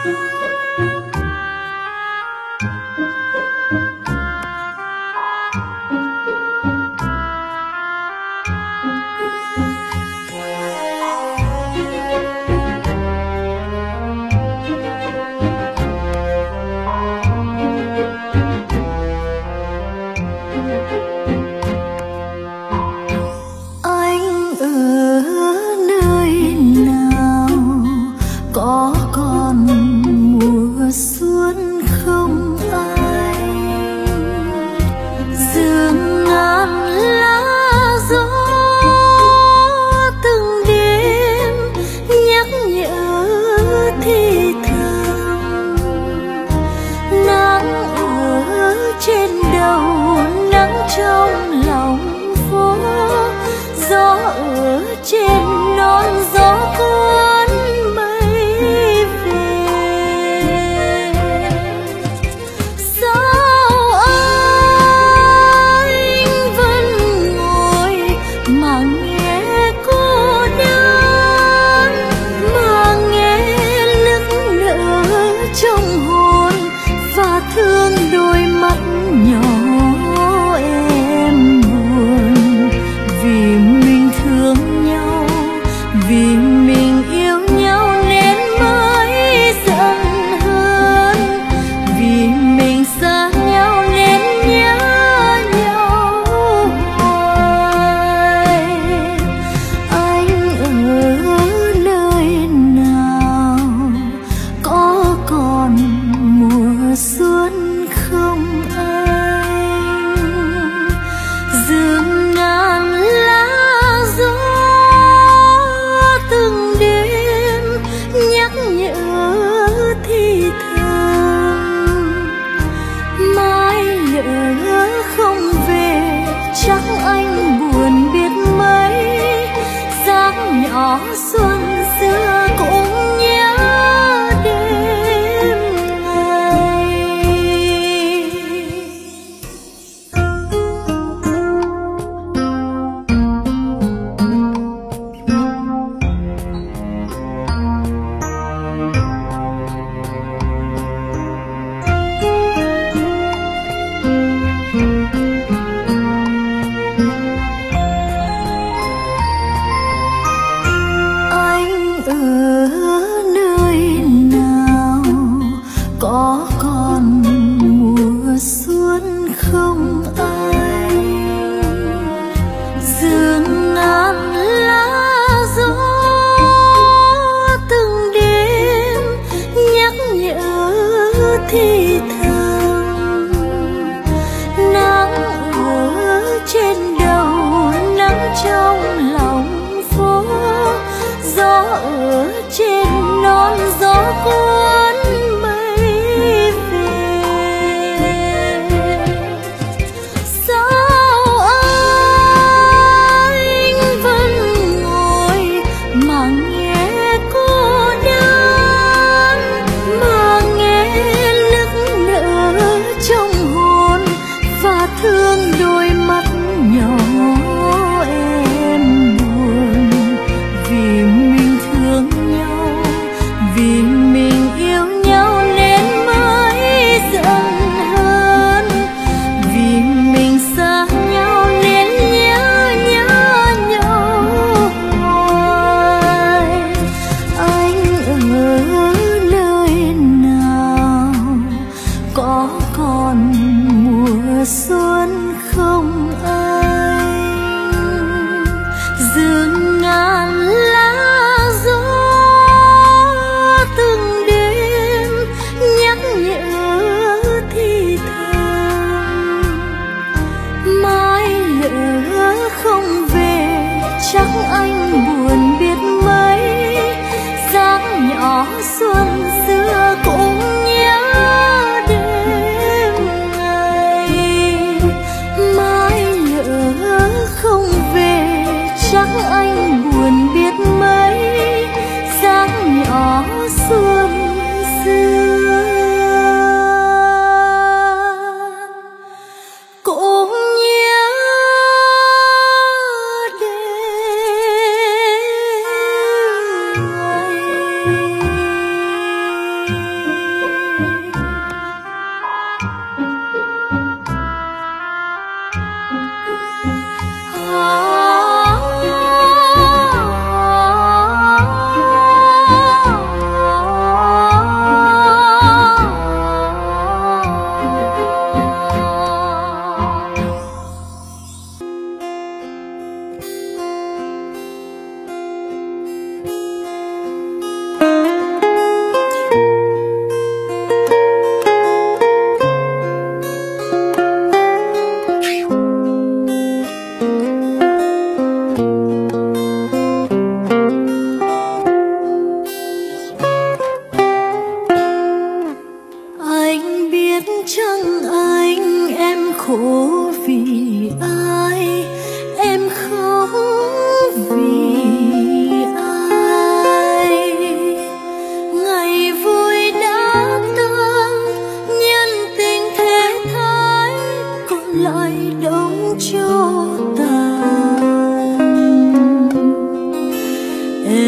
em buồn vì mình thương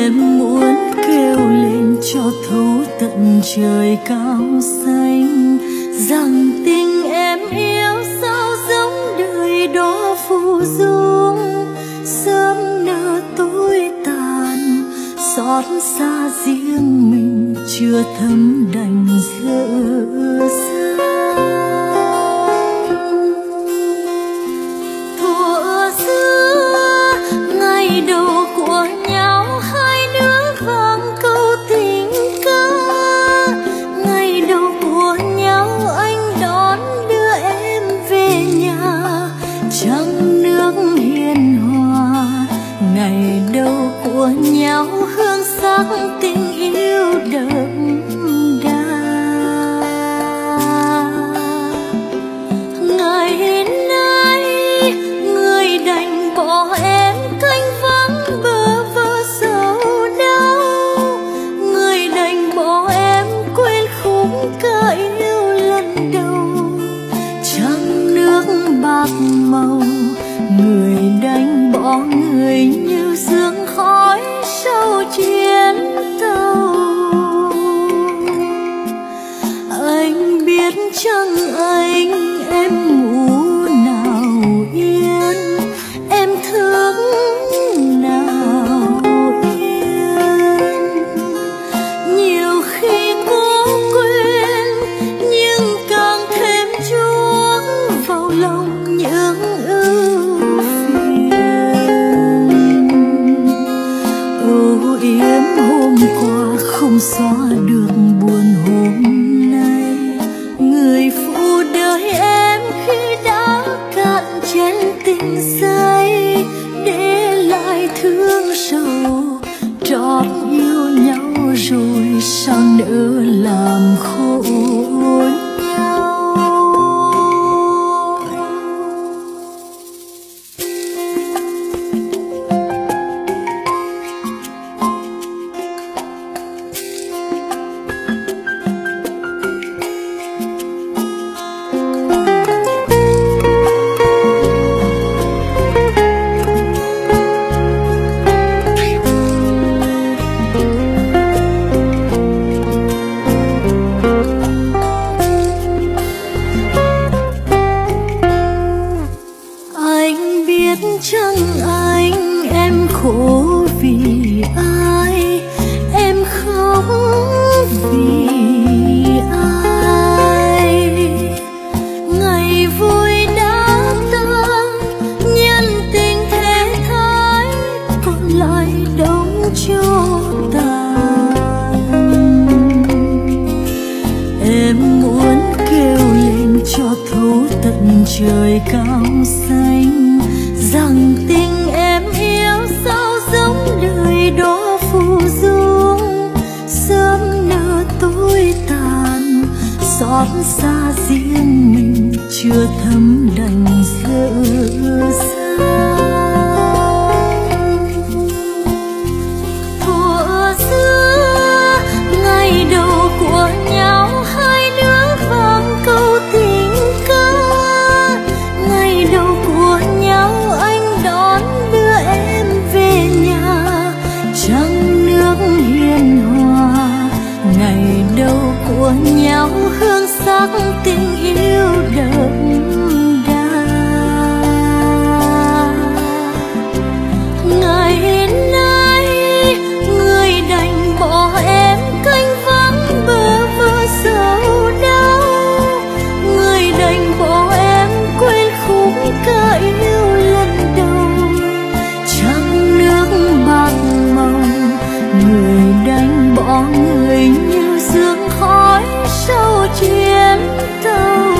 Em muốn kêu lên cho thấu tận trời cao xanh rằng tình em yêu sao giống đời đó phù du, sớm nở tối tàn, xót xa riêng mình chưa thấm đành dở dang. Thuở xưa ngày đầu của nhau hai đứa vang câu tình ca, ngày đầu của nhau anh đón đưa em về nhà trăng nước hiền hòa, ngày đầu của nhau hương sắc tình yêu đậm đà. Ngày nay người đành bỏ em canh vắng bơ vơ sầu đau, người đành bỏ em quên khúc ca yêu lần đầu trăng nước bạc màu, người đành bỏ người như sương khói sau chuyến tàu. Anh biết chăng anh em ngủ nào yên, em thương nào yên. Nhiều khi cố quên nhưng càng thêm chuốc vào lòng những ưu phiền. Âu yếm hôm qua không xóa được buồn hôm nay, người phụ đời em khi đã cạn chén tình say, để lại thương sầu trót yêu nhau rồi sao nỡ làm khổ nhau. Chăng anh em khổ vì ai, em khóc vì ai. Ngày vui đã tan, nhân tình thế thái còn lại đống cho tàn. Em muốn kêu lên cho thấu tận trời cao xanh rằng tình em yêu sao giống đời đó phù du, sớm nở tối tàn, xót xa riêng mình chưa thấm đành dở dang. Thuở xưa ngày đầu của nhau hai đứa vang câu tình ca, ngày đầu của nhau anh đón đưa em về nhà trăng nước hiền hòa, ngày đầu của nhau hương sắc tình yêu đậm đà. Ngày nay người đành bỏ em canh vắng bơ vơ sầu đau, người đành bỏ em quên khúc ca yêu lần đầu trăng nước bạc màu, người đành bỏ người như sương khói sau chuyến tàu.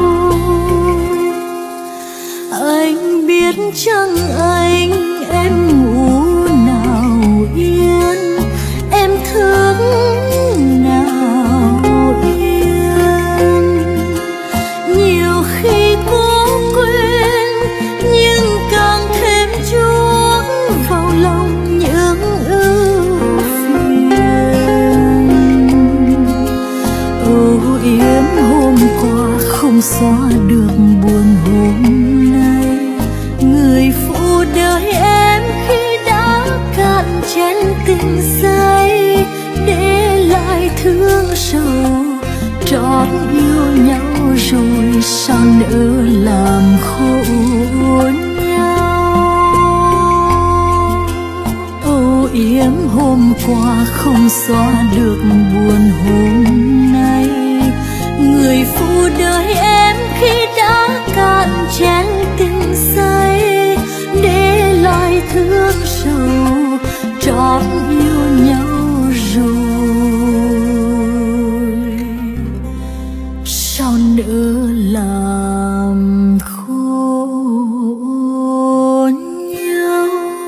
Anh biết chăng anh em ngủ nào yên, em thương nào yên. Nhiều khi cố quên nhưng càng thêm chuốc vào lòng những ưu phiền. Âu yếm hôm qua không xóa được buồn hôm nay, người phụ đời em khi đã cạn chén tình thương sầu, trót yêu nhau rồi sao nỡ làm khổ nhau. Âu yếm hôm qua không xóa được buồn hôm nay, người phụ đời em khi đã cạn chén tình say, để lại thương sầu trót yêu nhau rồi sao nỡ làm khổ nhau.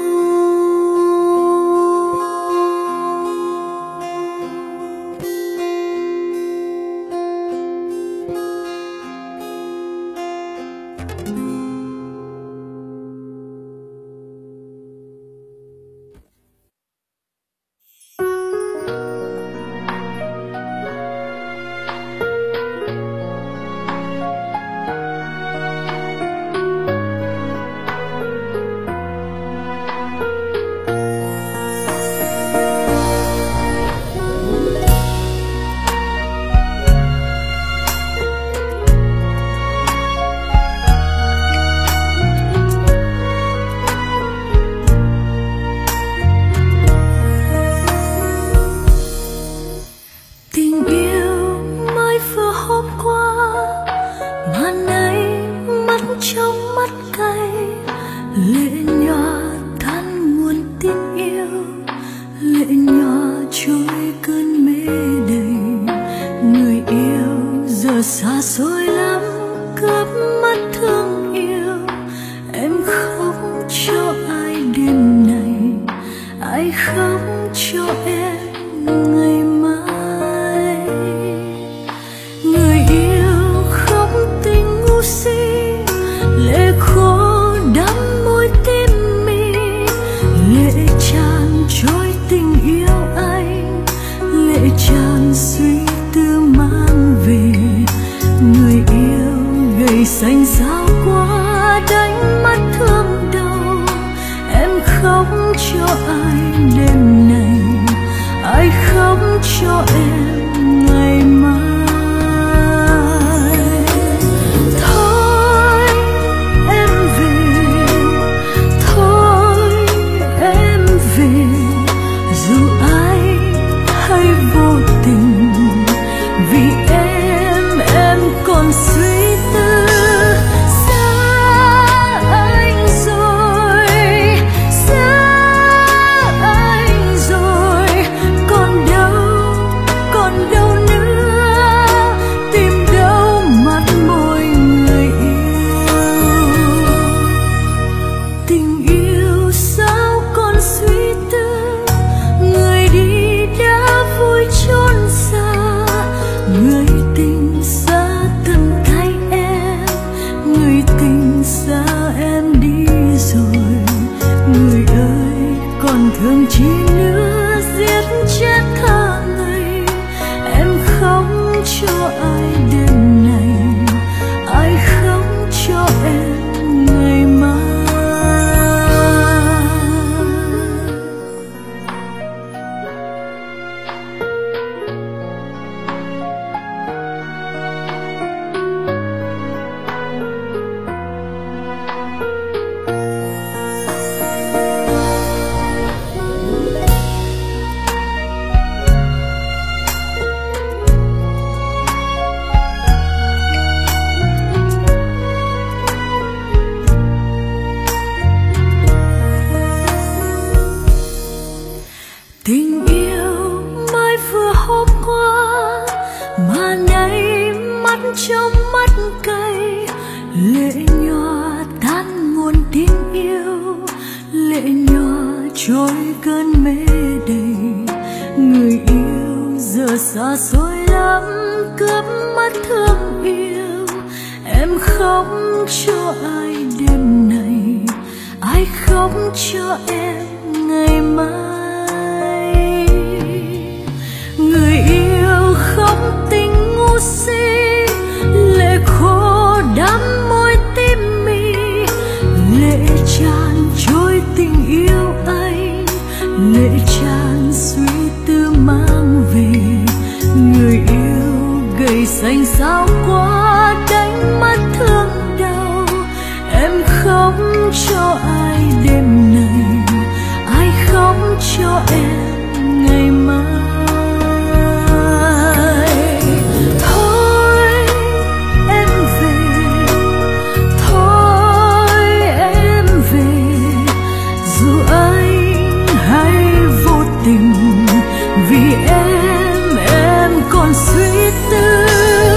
Xa xôi lắm cướp mất thương yêu, em khóc cho ai đêm này, ai khóc cho em ngày mai. Người yêu khóc tình ngu si, lệ khô đắm môi tim mi, lệ tràn trôi tình yêu anh, lệ tràn suy tư mang về. Người yêu gầy xanh xao quá đánh mất thương đau, em khóc cho ai đêm này, ai khóc cho em ngày mai. Thôi em về, thôi em về, dù ai hay vô tình, vì em còn suy tư. Xa anh rồi, xa anh rồi, còn đâu nữa, tìm đâu mắt môi người yêu. Tình yêu sao còn suy tư, người đi đã vui chốn xa, người tình xa tận tay em, người tình xa em đi rồi. Người ơi còn thương chi nữa, giết chết tha người, em khóc cho ai đêm này, ai khóc cho em ngày mai. Tình yêu mới vừa hôm qua mà nay mắt trong mắt cay, lệ nhòa tan nguồn tình yêu, lệ nhòa trôi cơn mê đầy. Người yêu giờ xa xôi lắm cướp mất thương yêu, em khóc cho ai đêm này, ai khóc cho em ngày mai. Người yêu khóc tình ngu si, lệ khô đắm môi tim mi, lệ tràn trôi tình yêu anh, lệ tràn suy tư mang về. Người vì em còn suy tư.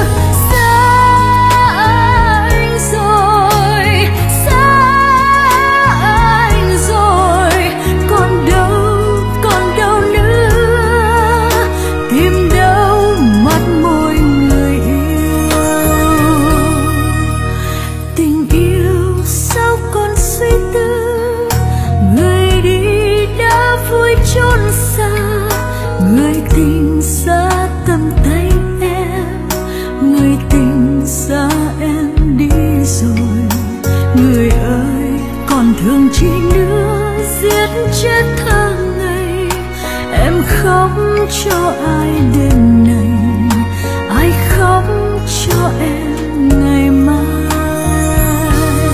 Thương chi nữa giết chết thơ ngây, em khóc cho ai đêm này, ai khóc cho em ngày mai.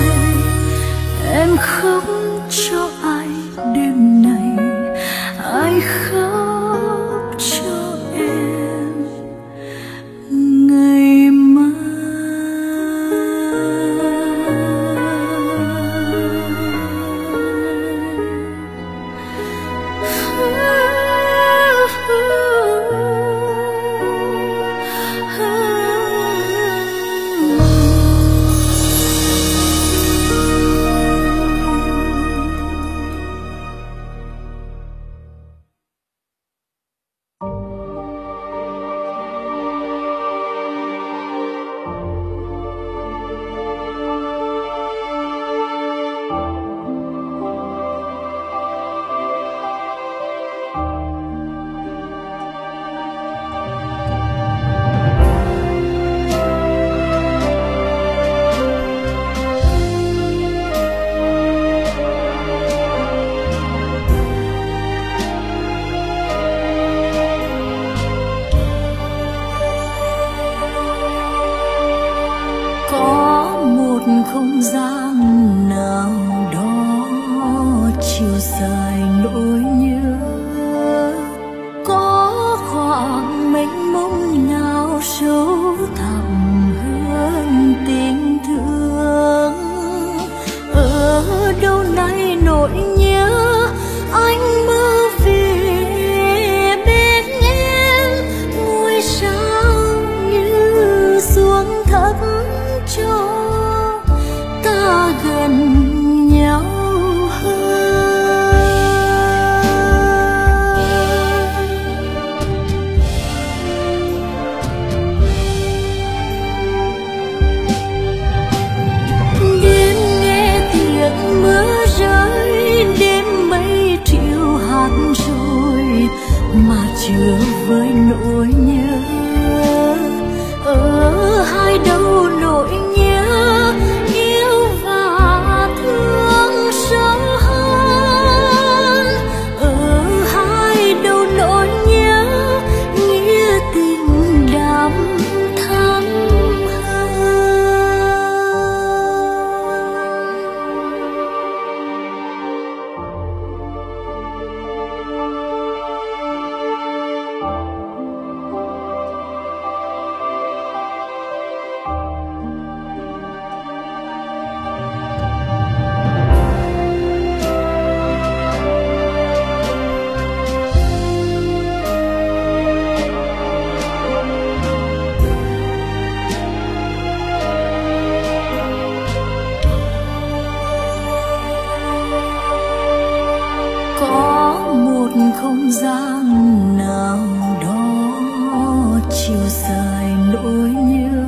Em khóc cho ai đêm này, ai khóc cho em ngày mai. Không gian nào đó chiều dài nỗi nhớ, có khoảng mênh mông nào sâu thẳm hơn tình thương. Ở đâu nay nỗi nhớ anh mơ về bên em, ngôi sao như xuống thấp cho gần nhau hơn. Đêm nghe tiếng mưa rơi, đêm mây triệu hạt rồi mà chưa với nỗi nhớ. Ở hai đâu nỗi nhớ không gian nào đó chiều dài nỗi nhớ,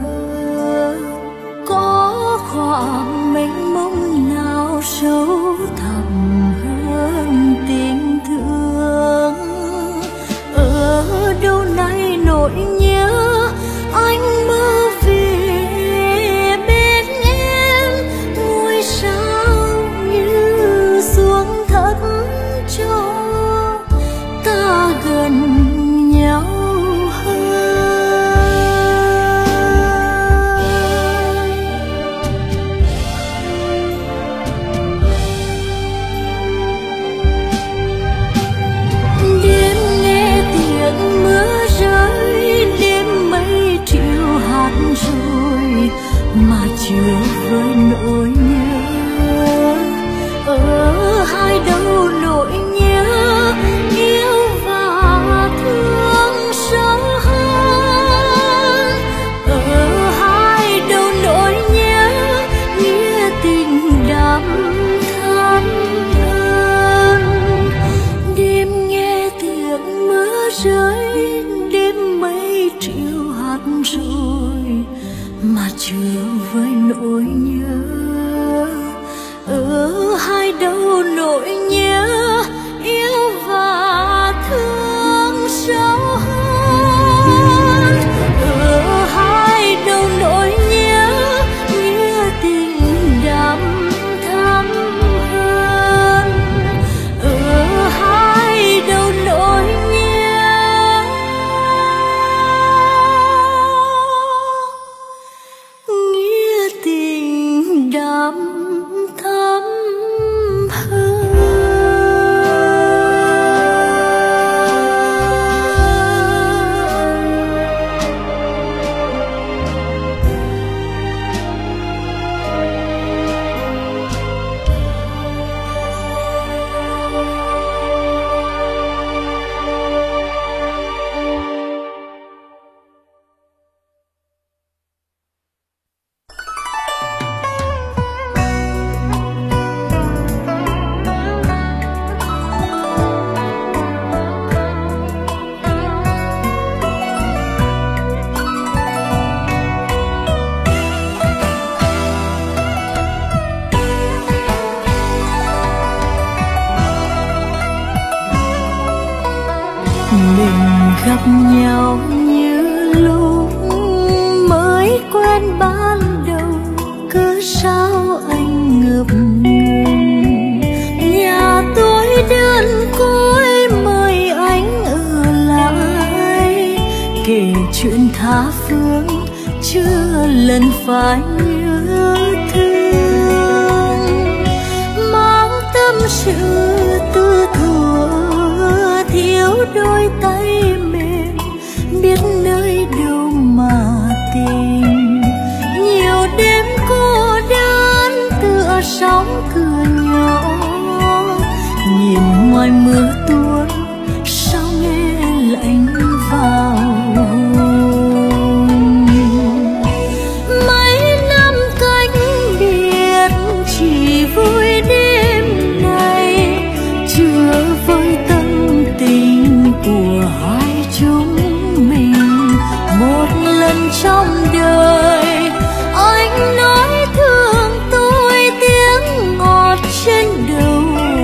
có khoảng mênh mông nào sâu thẳm hơn tình thương. Ở đâu nay nỗi nhớ anh mơ về bên em, ngôi sao như xuống thấp cho ta gần nhau hơn. Đêm nghe tiếng mưa rơi, tới đêm mây triệu hạt rồi mà chưa với nỗi nhớ. Ở hai đầu nỗi nhớ yêu và thương sâu hơn. Ở hai đầu nỗi nhớ nghĩa tình đậm thắm hơn. Ở hai đầu nỗi nhớ nghĩa tình đậm thắm hơn. Mình gặp nhau như lúc mới quen ban đầu, cớ sao anh ngập ngừng. Nhà tôi đơn côi mời anh ở lại, kể chuyện tha phương chưa lần phải nhớ thương. Mang tâm sự tư thuở thiếu đôi tay mềm, biết nơi đâu mà tìm. Nhiều đêm cô đơn tựa sóng cửa nhỏ, nhìn ngoài mưa tuôn sao nghe lạnh vào. Mấy năm cách biệt chỉ vui đêm này, chưa vơi tâm tình của hai chúng mình. Một lần trong đời anh nói thương tôi tiếng ngọt trên đầu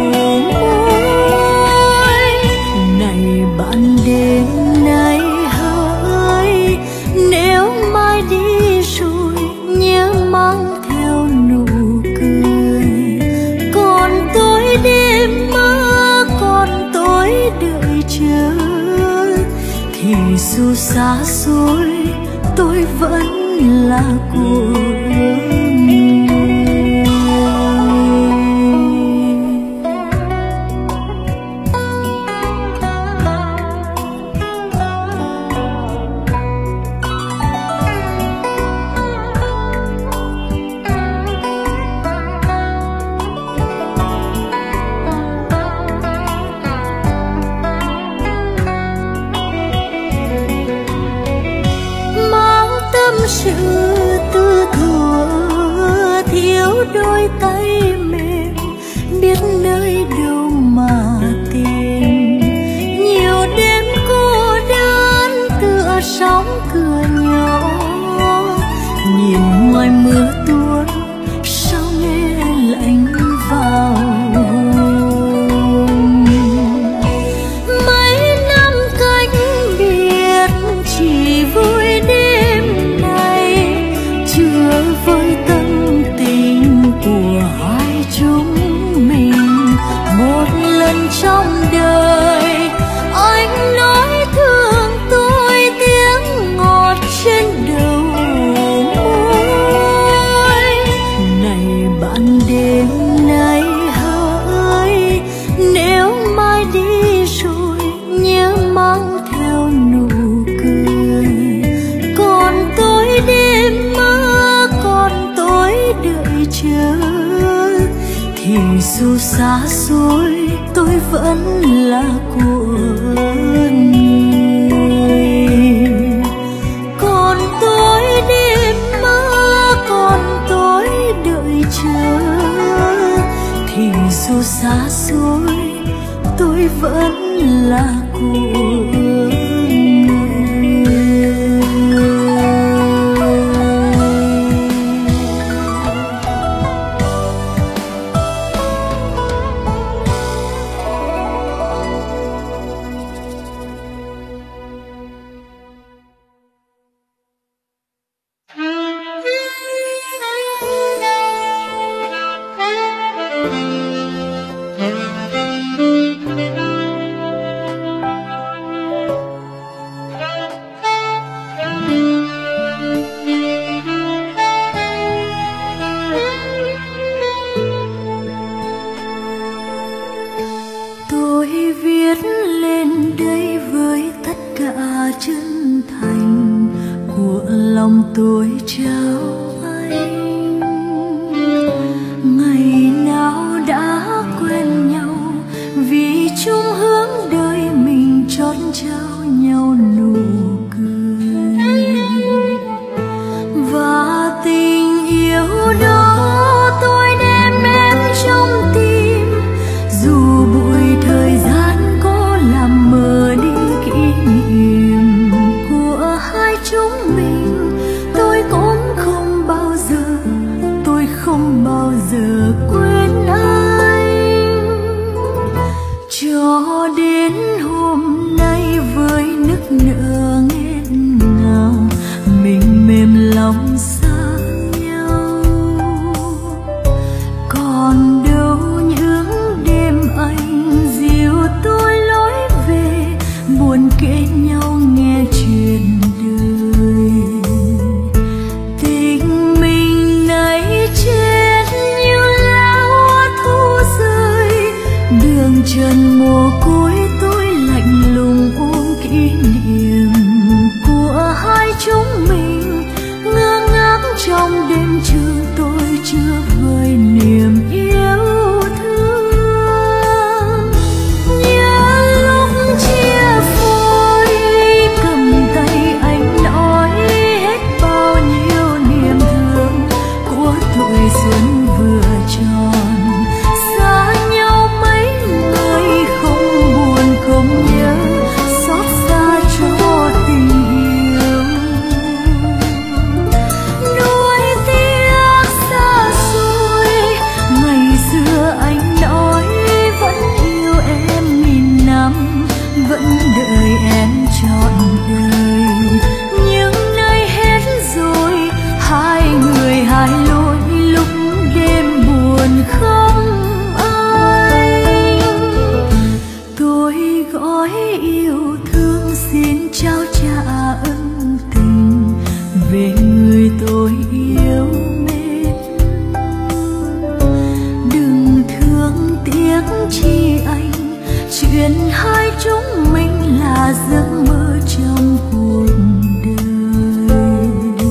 môi. Này bạn đêm nay hỡi, nếu mai đi rồi nhớ mang theo nụ cười. Còn tôi đêm mơ, còn tôi đợi chờ, thì dù xa xôi tôi vẫn là của người. Sự tư thuở thiếu đôi tay mềm, biết nơi đâu mà tìm. Nhiều đêm cô đơn tựa sóng cửa nhỏ, nhìn ngoài mưa tuôn sao nghe lạnh vào. Mấy năm cách biệt chỉ vui đêm này, chưa vơi tâm tình của hai chúng mình. Một lần trong đời anh nói thương tôi tiếng ngọt trên đầu môi. Này bạn đêm nay hỡi, nếu mai đi rồi nhớ mang theo nụ cười. Còn tôi đêm mơ, còn tôi đợi chờ, thì dù xa xôi tôi vẫn là của người. Còn tôi đêm mơ, còn tôi đợi chờ, thì dù xa xôi tôi vẫn là của người. lòng tôi trao anh. Ngày nào đã quen nhau vì chung hướng đời mình chót trao nhau nụ cười, và tình yêu đó tôi đem em trong tim. Dù bụi thời gian có làm mờ đi kỷ niệm của hai chúng mình, tôi cũng không bao giờ, tôi không bao giờ quên anh. Cho đến hôm nay với nức nở nghẹn ngào, mình mềm lòng xa nhau. Còn đâu những đêm anh dìu tôi lối về, buồn kể nhau nghe chuyện đời. Tình mình nay chết như lá hoa thu rơi, đường trần mồ côi tôi lạnh lùng ôm kỷ niệm của hai chúng mình. Ngơ ngác trong đêm trường tôi chưa vơi niềm yêu thương. Nhớ lúc chia phôi cầm tay anh nói hết bao nhiêu niềm thương của tuổi xuân vừa tròn. Xa nhau mấy người không buồn không nhớ, xót xa cho tình yêu. Nuối tiếc xa xôi, ngày xưa anh nói vẫn yêu em nghìn năm, vẫn đợi em trọn đời. Nhưng nay hết rồi, hai người hai lối lúc đêm buồn không anh. Tôi gói yêu thương xin trao trả ân tình về người tôi yêu mến. Đừng thương tiếc chi anh, chuyện hai chúng mình là giấc mơ trong cuộc đời.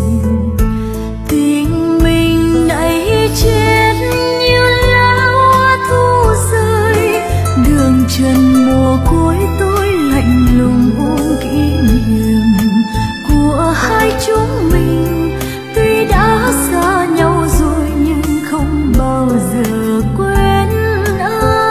Tình mình nay chết như lá hoa thu rơi, đường trần mồ côi tôi lạnh lùng ôm kỷ niệm của hai chúng mình. Tuy đã xa nhau rồi nhưng không bao giờ quên anh.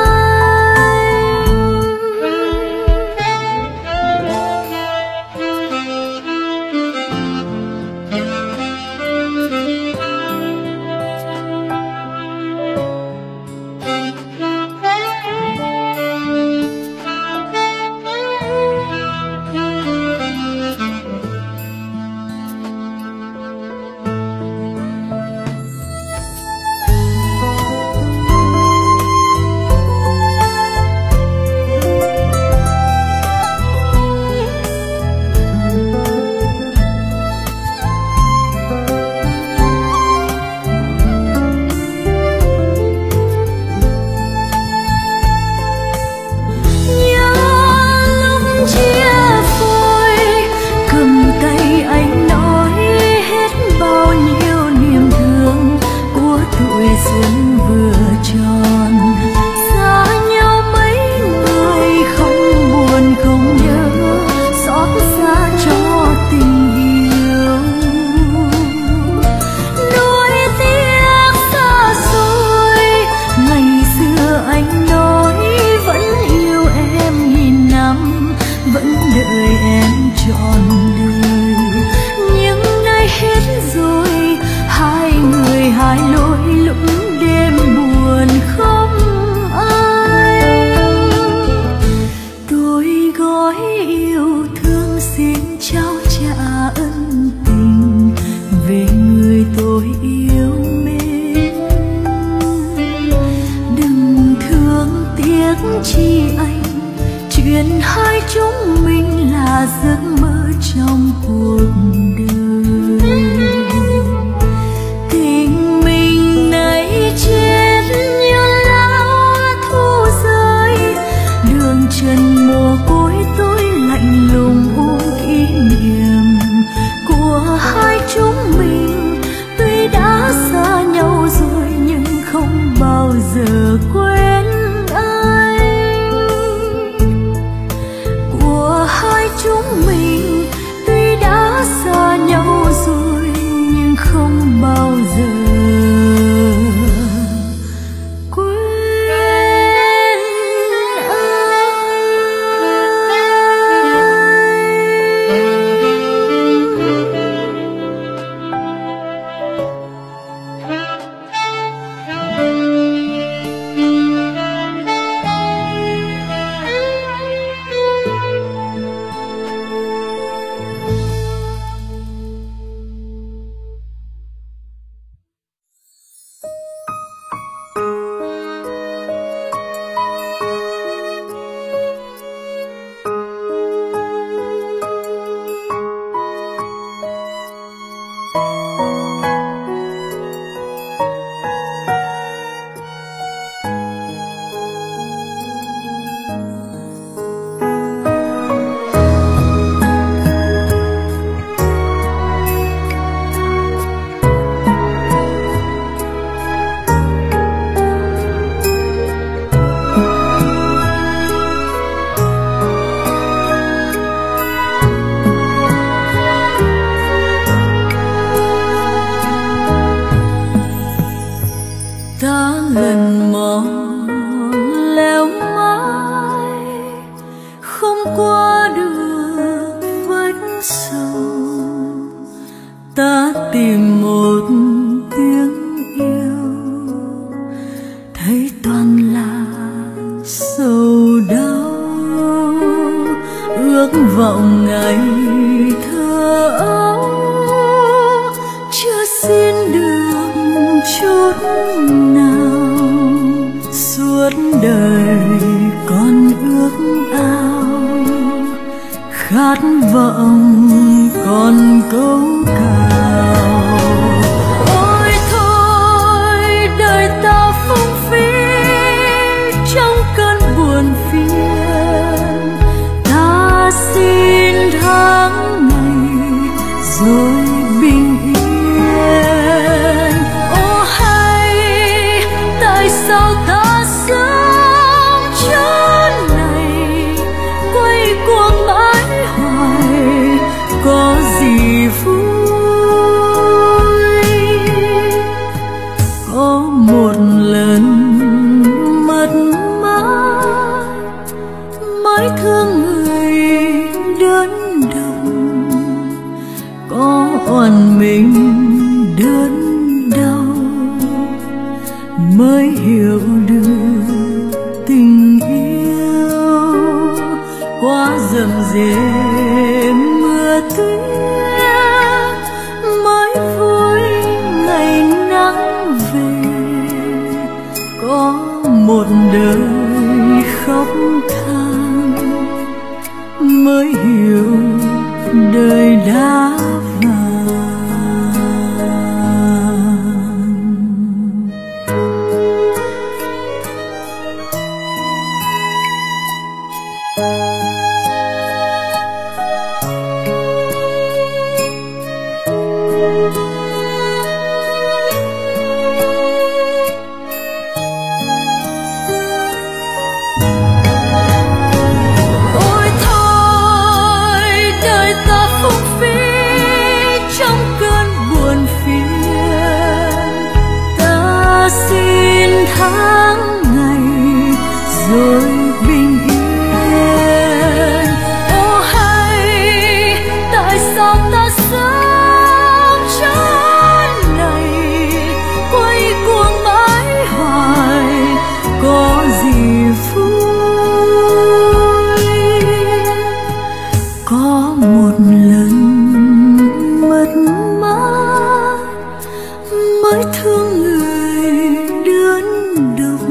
Xuân vừa tròn, xa nhau mấy người không buồn không nhớ, xót xa cho tình yêu. Nuối tiếc xa xôi, ngày xưa anh nói vẫn yêu em nghìn năm, vẫn đợi em trọn đời. Nhưng nay hết rồi, hai người hai lối lúc đêm buồn không anh. Tôi gói yêu thương xin trao trả ân tình về người tôi yêu mến. Đừng thương tiếc chi anh, chuyện hai chúng mình là giấc mơ trong cuộc đời. Tình mình nay chết như lá hoa thu rơi, đường trần mồ côi tôi lạnh lùng ôm kỷ niệm của hai chúng ngày thơ ấu chưa xin được chút nào, suốt đời còn ước ao khát vọng còn câu cào. Ôi thôi đời ta phung phí trong cơn buồn phiền, ta xin tháng ngày rồi bình yên. Ô hay tại sao ta sống chốn này quay cuồng mãi hoài, có gì vui. Có một lần mất mát mới thương người đớn đau, có oan mình đớn đau mới hiểu được tình yêu. Quá rầm rề mưa tuyết mới vui ngày nắng về, có một đời khóc than mới hiểu đời đã vàng. Tháng ngày rồi bình yên. Ô hay tại sao ta sống chốn này quay cuồng mãi hoài, có gì vui. Có một lần mất mát mới thương người đớn đau,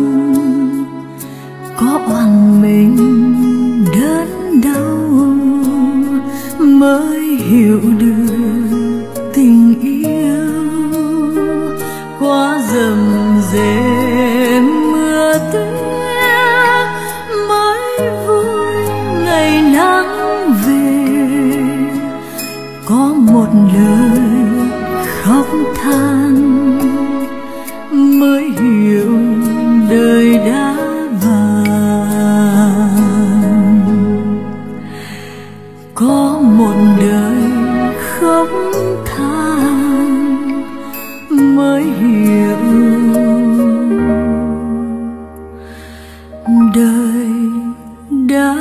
có oan mình đớn đau mới hiểu được tình yêu. Quá rầm rề mưa tuyết mới vui ngày nắng về, có một lời khóc than mới hiểu đời đã vàng. Có một đời khóc than mới hiểu đời đã